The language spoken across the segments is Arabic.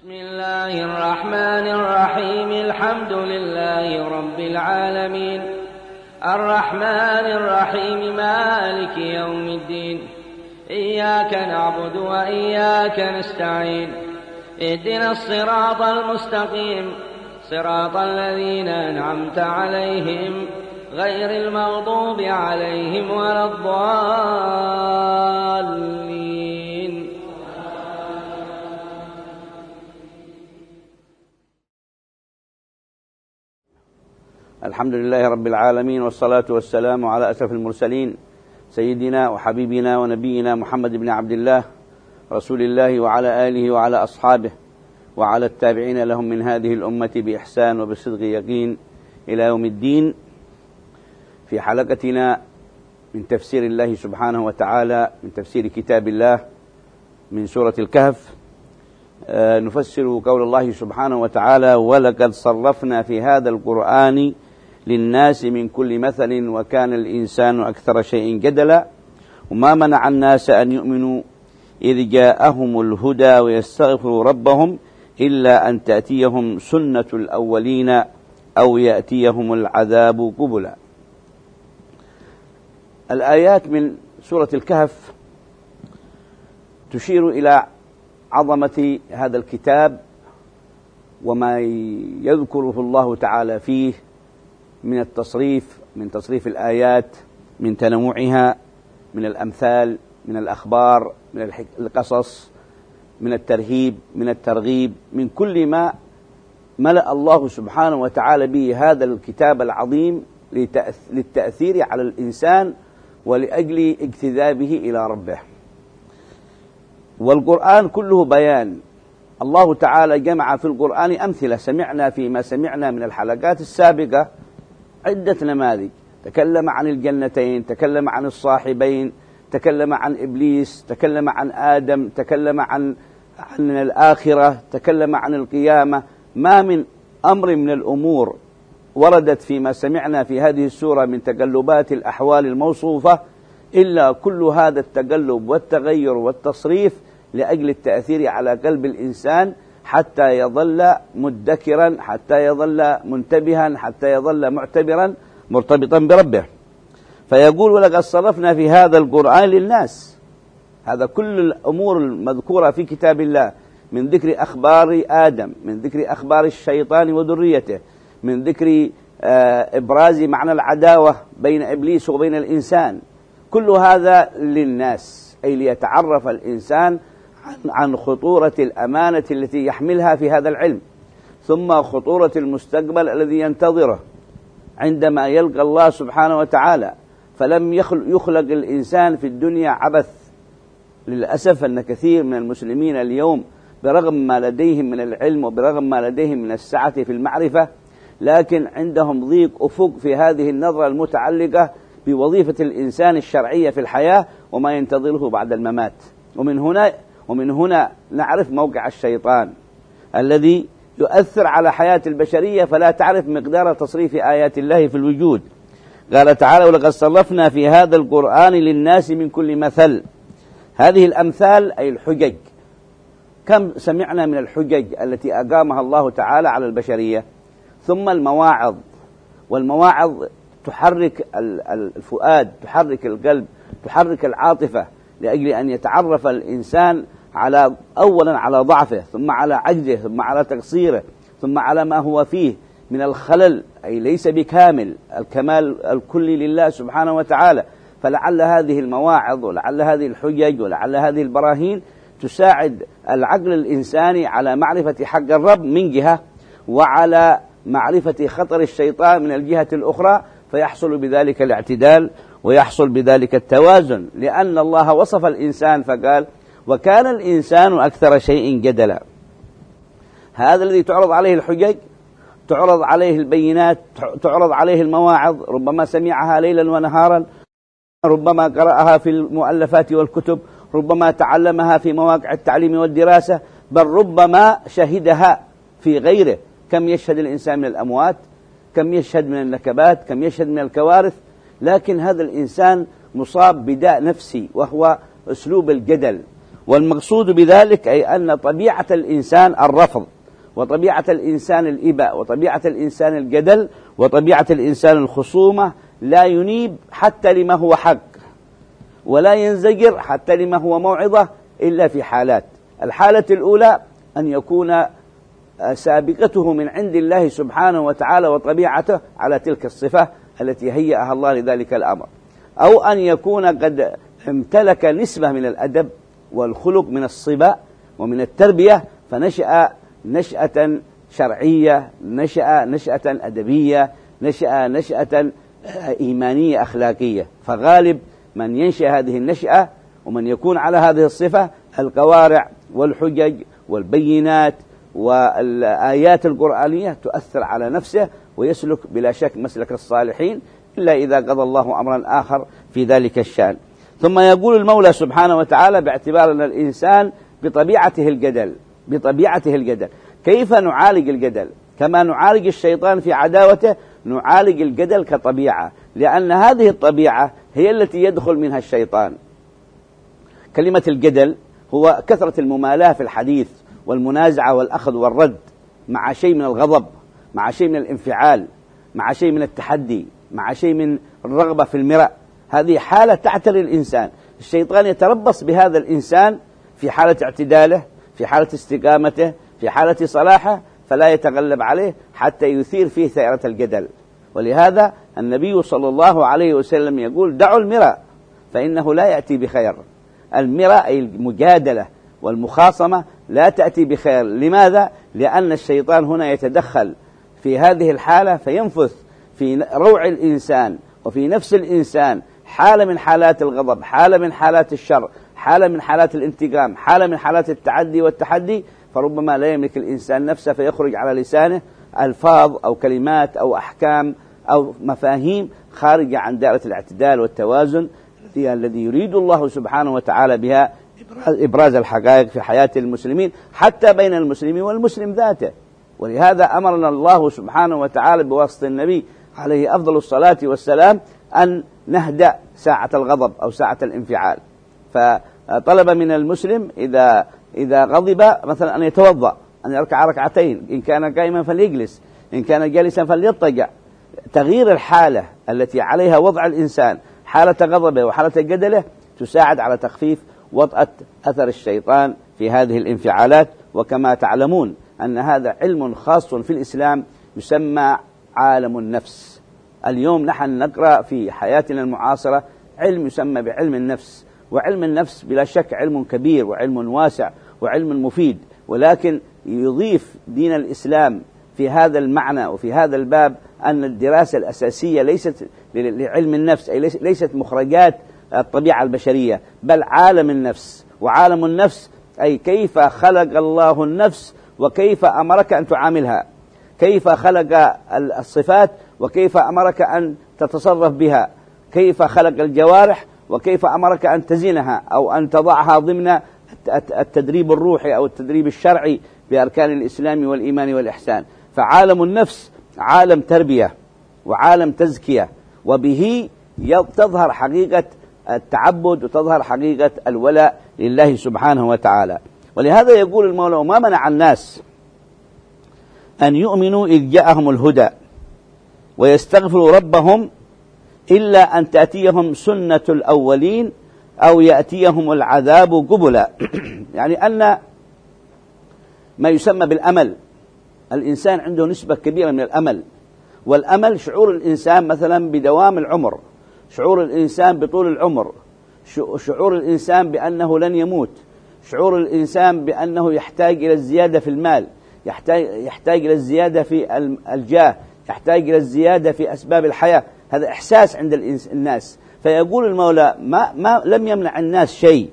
بسم الله الرحمن الرحيم. الحمد لله رب العالمين الرحمن الرحيم مالك يوم الدين. إياك نعبد وإياك نستعين. اهدنا الصراط المستقيم صراط الذين أنعمت عليهم غير المغضوب عليهم ولا الضالين. الحمد لله رب العالمين، والصلاة والسلام على أشرف المرسلين سيدنا وحبيبنا ونبينا محمد بن عبد الله رسول الله، وعلى آله وعلى أصحابه وعلى التابعين لهم من هذه الأمة بإحسان وبصدق يقين إلى يوم الدين. في حلقتنا من تفسير الله سبحانه وتعالى، من تفسير كتاب الله من سورة الكهف، نفسر قول الله سبحانه وتعالى: ولقد صرفنا في هذا القرآن للناس من كل مثل وكان الإنسان أكثر شيء جدلا وما منع الناس أن يؤمنوا إذ جاءهم الهدى ويستغفروا ربهم إلا أن تأتيهم سنة الأولين أو يأتيهم العذاب قبلا. الآيات من سورة الكهف تشير إلى عظمة هذا الكتاب وما يذكره الله تعالى فيه من التصريف، من تصريف الآيات، من تنوعها، من الأمثال، من الأخبار، من القصص، من الترهيب، من الترغيب، من كل ما ملأ الله سبحانه وتعالى به هذا الكتاب العظيم للتأثير على الإنسان ولأجل اجتذابه إلى ربه. والقرآن كله بيان. الله تعالى جمع في القرآن أمثلة. سمعنا فيما سمعنا من الحلقات السابقة عدة نماذج، تكلم عن الجنتين، تكلم عن الصاحبين، تكلم عن إبليس، تكلم عن آدم، تكلم عن الآخرة، تكلم عن القيامة. ما من أمر من الأمور وردت فيما سمعنا في هذه السورة من تقلبات الأحوال الموصوفة إلا كل هذا التقلب والتغير والتصريف لأجل التأثير على قلب الإنسان حتى يظل مدكرا، حتى يظل منتبها، حتى يظل معتبرا مرتبطا بربه. فيقول: ولقد صرفنا في هذا القرآن للناس. هذا كل الأمور المذكورة في كتاب الله، من ذكر أخبار آدم، من ذكر أخبار الشيطان وذريته، من ذكر إبراز معنى العداوة بين إبليس وبين الإنسان، كل هذا للناس، أي ليتعرف الإنسان عن خطورة الأمانة التي يحملها في هذا العلم، ثم خطورة المستقبل الذي ينتظره عندما يلقى الله سبحانه وتعالى. فلم يخلق الإنسان في الدنيا عبث. للأسف أن كثير من المسلمين اليوم برغم ما لديهم من العلم وبرغم ما لديهم من السعة في المعرفة، لكن عندهم ضيق أفق في هذه النظرة المتعلقة بوظيفة الإنسان الشرعية في الحياة وما ينتظره بعد الممات. ومن هنا نعرف موقع الشيطان الذي يؤثر على حياة البشرية فلا تعرف مقدار تصريف آيات الله في الوجود. قال تعالى: ولقد صرفنا في هذا القرآن للناس من كل مثل. هذه الأمثال أي الحجج. كم سمعنا من الحجج التي أقامها الله تعالى على البشرية. ثم المواعظ، والمواعظ تحرك الفؤاد، تحرك القلب، تحرك العاطفة لأجل أن يتعرف الإنسان أولا على ضعفه، ثم على عجزه، ثم على تقصيره، ثم على ما هو فيه من الخلل، أي ليس بكامل، الكمال الكلي لله سبحانه وتعالى. فلعل هذه المواعظ ولعل هذه الحجج ولعل هذه البراهين تساعد العقل الإنساني على معرفة حق الرب من جهة، وعلى معرفة خطر الشيطان من الجهة الأخرى، فيحصل بذلك الاعتدال ويحصل بذلك التوازن. لأن الله وصف الإنسان فقال: وكان الإنسان أكثر شيء جدلا. هذا الذي تعرض عليه الحجج، تعرض عليه البينات، تعرض عليه المواعظ، ربما سمعها ليلا ونهارا، ربما قرأها في المؤلفات والكتب، ربما تعلمها في مواقع التعليم والدراسة، بل ربما شهدها في غيره. كم يشهد الإنسان من الأموات، كم يشهد من النكبات، كم يشهد من الكوارث. لكن هذا الإنسان مصاب بداء نفسي وهو أسلوب الجدل، والمقصود بذلك أي أن طبيعة الإنسان الرفض، وطبيعة الإنسان الإباء، وطبيعة الإنسان الجدل، وطبيعة الإنسان الخصومة، لا ينيب حتى لما هو حق، ولا ينزجر حتى لما هو موعظة، إلا في حالات. الحالة الأولى أن يكون سابقته من عند الله سبحانه وتعالى وطبيعته على تلك الصفة التي هيأها الله لذلك الأمر، أو أن يكون قد امتلك نسبة من الأدب والخلق من الصبا ومن التربية، فنشأ نشأة شرعية، نشأ نشأة أدبية، نشأ نشأة إيمانية أخلاقية. فغالب من ينشأ هذه النشأة ومن يكون على هذه الصفة القوارع والحجج والبينات والآيات القرآنية تؤثر على نفسه، ويسلك بلا شك مسلك الصالحين، إلا إذا قضى الله أمرا آخر في ذلك الشأن. ثم يقول المولى سبحانه وتعالى باعتبار أن الإنسان بطبيعته الجدل، كيف نعالج الجدل؟ كما نعالج الشيطان في عداوته نعالج الجدل كطبيعة، لأن هذه الطبيعة هي التي يدخل منها الشيطان. كلمة الجدل هو كثرة الممالاة في الحديث والمنازعة والأخذ والرد، مع شيء من الغضب، مع شيء من الانفعال، مع شيء من التحدي، مع شيء من الرغبة في المراء. هذه حالة تعتري الإنسان. الشيطان يتربص بهذا الإنسان في حالة اعتداله، في حالة استقامته، في حالة صلاحه، فلا يتغلب عليه حتى يثير فيه ثائرة الجدل. ولهذا النبي صلى الله عليه وسلم يقول: دعوا المراء فإنه لا يأتي بخير. المراء أي المجادلة والمخاصمة لا تأتي بخير. لماذا؟ لأن الشيطان هنا يتدخل في هذه الحالة فينفث في روع الإنسان وفي نفس الإنسان حالة من حالات الغضب، حالة من حالات الشر، حالة من حالات الانتقام، حالة من حالات التعدي والتحدي، فربما لا يملك الإنسان نفسه فيخرج على لسانه ألفاظ أو كلمات أو أحكام أو مفاهيم خارجة عن دائرة الاعتدال والتوازن الذي يريد الله سبحانه وتعالى بها إبراز الحقائق في حياة المسلمين، حتى بين المسلمين والمسلم ذاته. ولهذا أمرنا الله سبحانه وتعالى بواسطة النبي عليه أفضل الصلاة والسلام أن نهدأ ساعة الغضب أو ساعة الانفعال. فطلب من المسلم إذا غضب مثلا أن يتوضأ، أن يركع ركعتين، إن كان قائما فليجلس، إن كان جالسا فليضطجع. تغيير الحالة التي عليها وضع الإنسان، حالة غضبه وحالة جدله، تساعد على تخفيف وطأة أثر الشيطان في هذه الانفعالات. وكما تعلمون أن هذا علم خاص في الإسلام يسمى عالم النفس. اليوم نحن نقرأ في حياتنا المعاصرة علم يسمى بعلم النفس، وعلم النفس بلا شك علم كبير وعلم واسع وعلم مفيد، ولكن يضيف دين الإسلام في هذا المعنى وفي هذا الباب أن الدراسة الأساسية ليست لعلم النفس، أي ليست مخرجات الطبيعة البشرية، بل عالم النفس. وعالم النفس أي كيف خلق الله النفس وكيف أمرك أن تعاملها، كيف خلق الصفات وكيف أمرك أن تتصرف بها، كيف خلق الجوارح وكيف أمرك أن تزينها أو أن تضعها ضمن التدريب الروحي أو التدريب الشرعي بأركان الإسلام والإيمان والإحسان. فعالم النفس عالم تربية وعالم تزكية، وبه تظهر حقيقة التعبد وتظهر حقيقة الولاء لله سبحانه وتعالى. ولهذا يقول المولى: وما منع الناس أن يؤمنوا إذ جاءهم الهدى ويستغفروا ربهم إلا أن تأتيهم سنة الأولين أو يأتيهم العذاب قبلا. يعني أن ما يسمى بالأمل، الإنسان عنده نسبة كبيرة من الأمل، والأمل شعور الإنسان مثلا بدوام العمر، شعور الإنسان بطول العمر، شعور الإنسان بأنه لن يموت، شعور الإنسان بأنه يحتاج إلى الزيادة في المال، يحتاج إلى الزيادة في الجاه، يحتاج إلى الزيادة في أسباب الحياة. هذا إحساس عند الناس. فيقول المولى: ما لم يمنع الناس شيء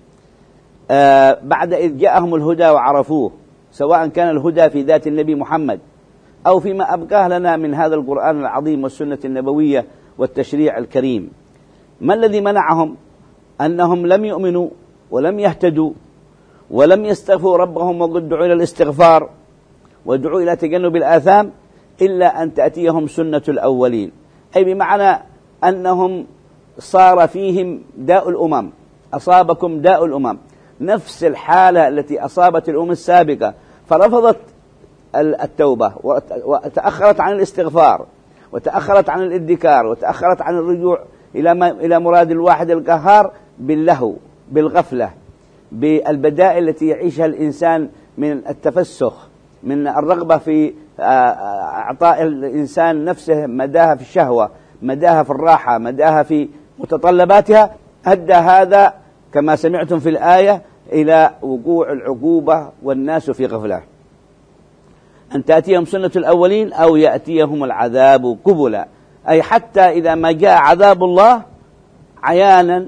بعد إذ جاءهم الهدى وعرفوه، سواء كان الهدى في ذات النبي محمد أو فيما أبقاه لنا من هذا القرآن العظيم والسنة النبوية والتشريع الكريم. ما الذي منعهم؟ أنهم لم يؤمنوا ولم يهتدوا ولم يستغفروا ربهم وقد دعوا إلى الاستغفار ودعوا إلى تجنب الآثام إلا أن تأتيهم سنة الأولين، أي بمعنى أنهم صار فيهم داء الأمم، أصابكم داء الأمم. نفس الحالة التي أصابت الأمم السابقة، فرفضت التوبة وتأخرت عن الاستغفار وتأخرت عن الادكار وتأخرت عن الرجوع إلى مراد الواحد القهار باللهو، بالغفلة، بالبدائل التي يعيشها الإنسان من التفسخ، من الرغبة في أعطاء الإنسان نفسه مداها في الشهوة، مداها في الراحة، مداها في متطلباتها، أدى هذا كما سمعتم في الآية إلى وقوع العقوبة والناس في غفلة. أن تأتيهم سنة الأولين أو يأتيهم العذاب قبلا، أي حتى إذا ما جاء عذاب الله عيانا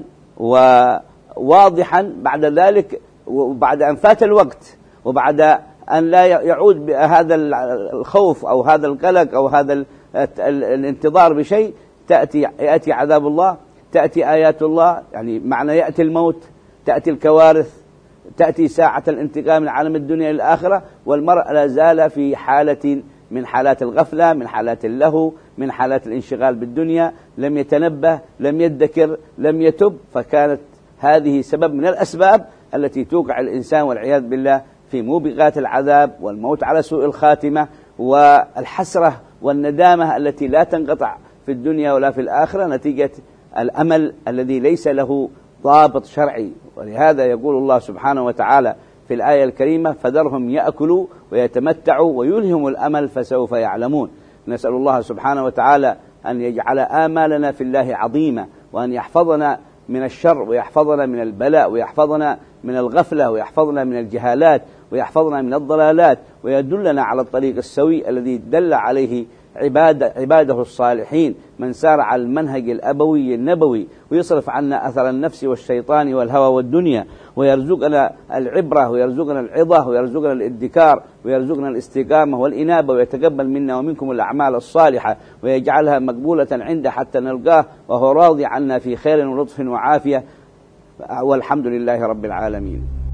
وواضحا بعد ذلك، وبعد أن فات الوقت، وبعد أن لا يعود هذا الخوف أو هذا القلق أو هذا الانتظار بشيء، يأتي عذاب الله، تأتي آيات الله، يعني معنى يأتي الموت، تأتي الكوارث، تأتي ساعة الانتقام من عالم الدنيا للآخرة، والمرء لا زال في حالة من حالات الغفلة، من حالات اللهو، من حالات الانشغال بالدنيا، لم يتنبه، لم يدكر، لم يتب، فكانت هذه سبب من الأسباب التي توقع الإنسان والعياذ بالله في موبقات العذاب والموت على سوء الخاتمة والحسرة والندامة التي لا تنقطع في الدنيا ولا في الآخرة نتيجة الأمل الذي ليس له ضابط شرعي. ولهذا يقول الله سبحانه وتعالى في الآية الكريمة: فذرهم يأكلوا ويتمتعوا ويلهم الأمل فسوف يعلمون. نسأل الله سبحانه وتعالى أن يجعل آمالنا في الله عظيمة، وأن يحفظنا من الشر، ويحفظنا من البلاء، ويحفظنا من الغفلة، ويحفظنا من الجهالات، ويحفظنا من الضلالات، ويدلنا على الطريق السوي الذي دل عليه عباده الصالحين، من سار على المنهج الأبوي النبوي، ويصرف عنا أثر النفس والشيطان والهوى والدنيا، ويرزقنا العبرة، ويرزقنا العظة، ويرزقنا الادكار، ويرزقنا الاستقامة والإنابة، ويتقبل منا ومنكم الأعمال الصالحة، ويجعلها مقبولة عنده حتى نلقاه وهو راضي عنا في خير ولطف وعافية، والحمد لله رب العالمين.